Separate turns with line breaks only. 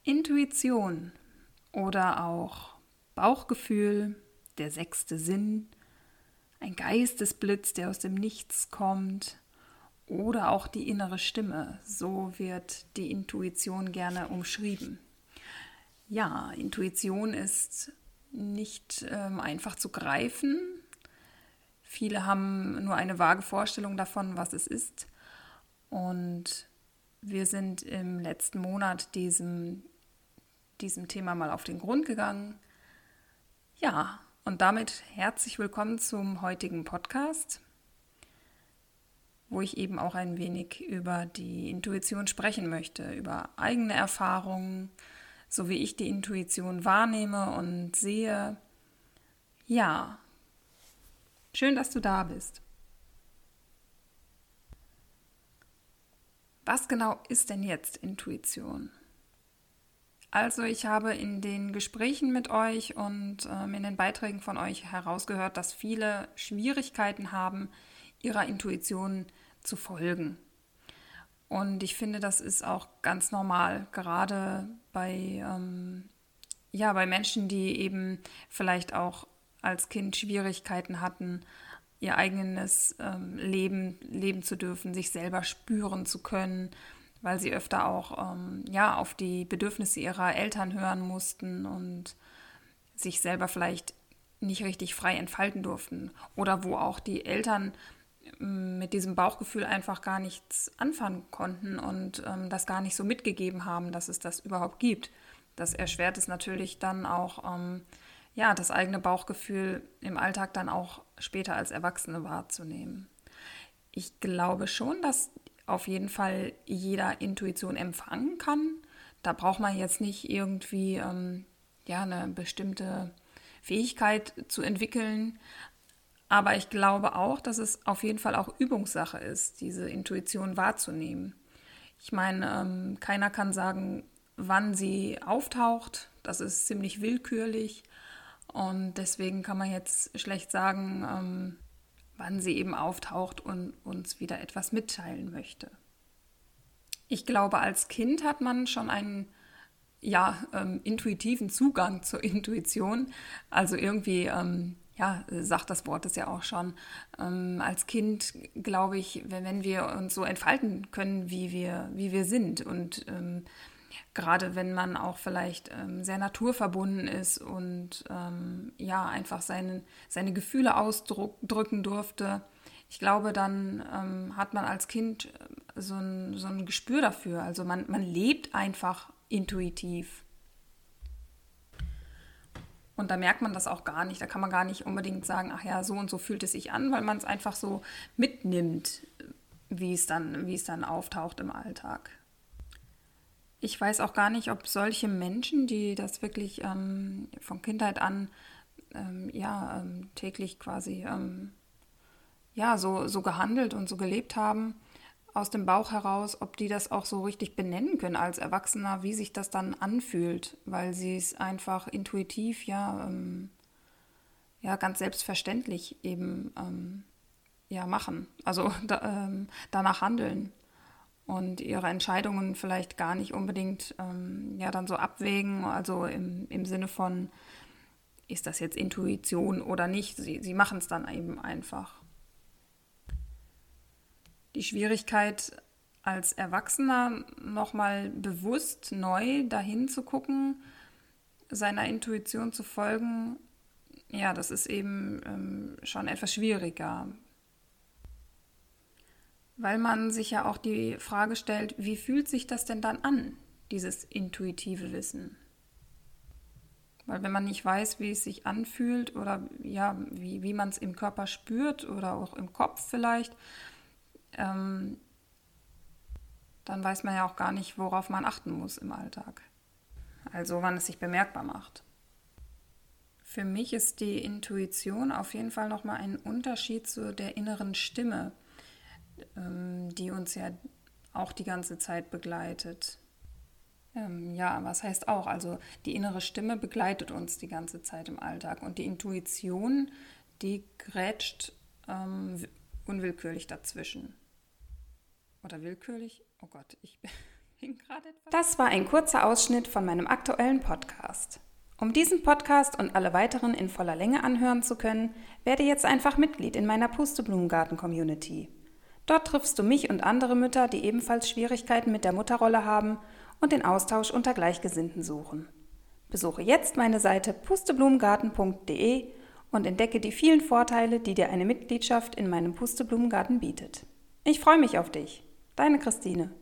Intuition oder auch Bauchgefühl, der sechste Sinn, ein Geistesblitz, der aus dem Nichts kommt oder auch die innere Stimme. So wird die Intuition gerne umschrieben. Ja, Intuition ist nicht einfach zu greifen. Viele haben nur eine vage Vorstellung davon, was es ist. Und wir sind im letzten Monat diesem Thema mal auf den Grund gegangen. Ja, und damit herzlich willkommen zum heutigen Podcast, wo ich eben auch ein wenig über die Intuition sprechen möchte, über eigene Erfahrungen, so wie ich die Intuition wahrnehme und sehe. Ja, schön, dass du da bist. Was genau ist denn jetzt Intuition? Also ich habe in den Gesprächen mit euch und in den Beiträgen von euch herausgehört, dass viele Schwierigkeiten haben, ihrer Intuition zu folgen. Und ich finde, das ist auch ganz normal, gerade bei Menschen, die eben vielleicht auch als Kind Schwierigkeiten hatten, ihr eigenes leben zu dürfen, sich selber spüren zu können, weil sie öfter auch auf die Bedürfnisse ihrer Eltern hören mussten und sich selber vielleicht nicht richtig frei entfalten durften. Oder wo auch die Eltern mit diesem Bauchgefühl einfach gar nichts anfangen konnten und das gar nicht so mitgegeben haben, dass es das überhaupt gibt. Das erschwert es natürlich dann auch, das eigene Bauchgefühl im Alltag dann auch später als Erwachsene wahrzunehmen. Ich glaube schon, dass auf jeden Fall jeder Intuition empfangen kann. Da braucht man jetzt nicht irgendwie eine bestimmte Fähigkeit zu entwickeln. Aber ich glaube auch, dass es auf jeden Fall auch Übungssache ist, diese Intuition wahrzunehmen. Ich meine, keiner kann sagen, wann sie auftaucht. Das ist ziemlich willkürlich. Und deswegen kann man jetzt schlecht sagen, wann sie eben auftaucht und uns wieder etwas mitteilen möchte. Ich glaube, als Kind hat man schon einen intuitiven Zugang zur Intuition. Also irgendwie, sagt das Wort es ja auch schon. Als Kind, glaube ich, wenn wir uns so entfalten können, wie wir sind und gerade wenn man auch vielleicht sehr naturverbunden ist und einfach seine Gefühle ausdrücken durfte. Ich glaube, dann hat man als Kind so ein Gespür dafür. Also man lebt einfach intuitiv. Und da merkt man das auch gar nicht. Da kann man gar nicht unbedingt sagen, ach ja, so und so fühlt es sich an, weil man es einfach so mitnimmt, wie es dann auftaucht im Alltag. Ich weiß auch gar nicht, ob solche Menschen, die das wirklich von Kindheit an täglich quasi so gehandelt und so gelebt haben, aus dem Bauch heraus, ob die das auch so richtig benennen können als Erwachsener, wie sich das dann anfühlt, weil sie es einfach intuitiv ganz selbstverständlich eben machen, also danach handeln und ihre Entscheidungen vielleicht gar nicht unbedingt dann so abwägen, also im Sinne von, ist das jetzt Intuition oder nicht, sie machen es dann eben einfach. Die Schwierigkeit als Erwachsener nochmal bewusst neu dahin zu gucken, seiner Intuition zu folgen, ja, das ist eben schon etwas schwieriger. Weil man sich ja auch die Frage stellt, wie fühlt sich das denn dann an, dieses intuitive Wissen? Weil wenn man nicht weiß, wie es sich anfühlt oder wie man es im Körper spürt oder auch im Kopf vielleicht, dann weiß man ja auch gar nicht, worauf man achten muss im Alltag. Also wann es sich bemerkbar macht. Für mich ist die Intuition auf jeden Fall nochmal ein Unterschied zu der inneren Stimme, die uns ja auch die ganze Zeit begleitet. Was heißt auch? Also die innere Stimme begleitet uns die ganze Zeit im Alltag und die Intuition, die grätscht unwillkürlich dazwischen. Oder willkürlich? Oh Gott, ich Das war ein kurzer Ausschnitt von meinem aktuellen Podcast. Um diesen Podcast und alle weiteren in voller Länge anhören zu können, werde jetzt einfach Mitglied in meiner Pusteblumengarten-Community. Dort triffst du mich und andere Mütter, die ebenfalls Schwierigkeiten mit der Mutterrolle haben und den Austausch unter Gleichgesinnten suchen. Besuche jetzt meine Seite pusteblumengarten.de und entdecke die vielen Vorteile, die dir eine Mitgliedschaft in meinem Pusteblumengarten bietet. Ich freue mich auf dich. Deine Christine.